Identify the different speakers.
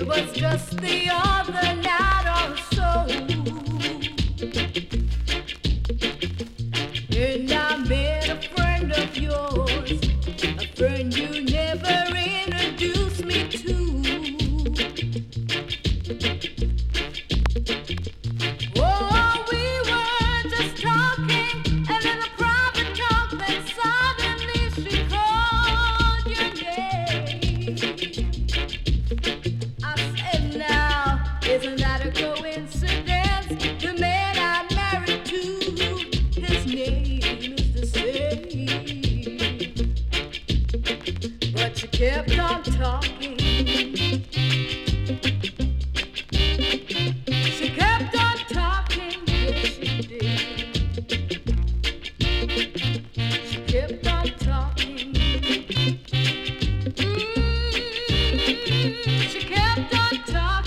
Speaker 1: was just the other night or so, and I met a friend of yours, a friend you never introduced me to. Oh, we were just talking, and in a private talk, then suddenly she called your name. I said, now, isn't that a coincidence? The man I married to, his name is the same. But she kept on talking. She kept on talking, yes she did. She kept on talking. She kept on talking.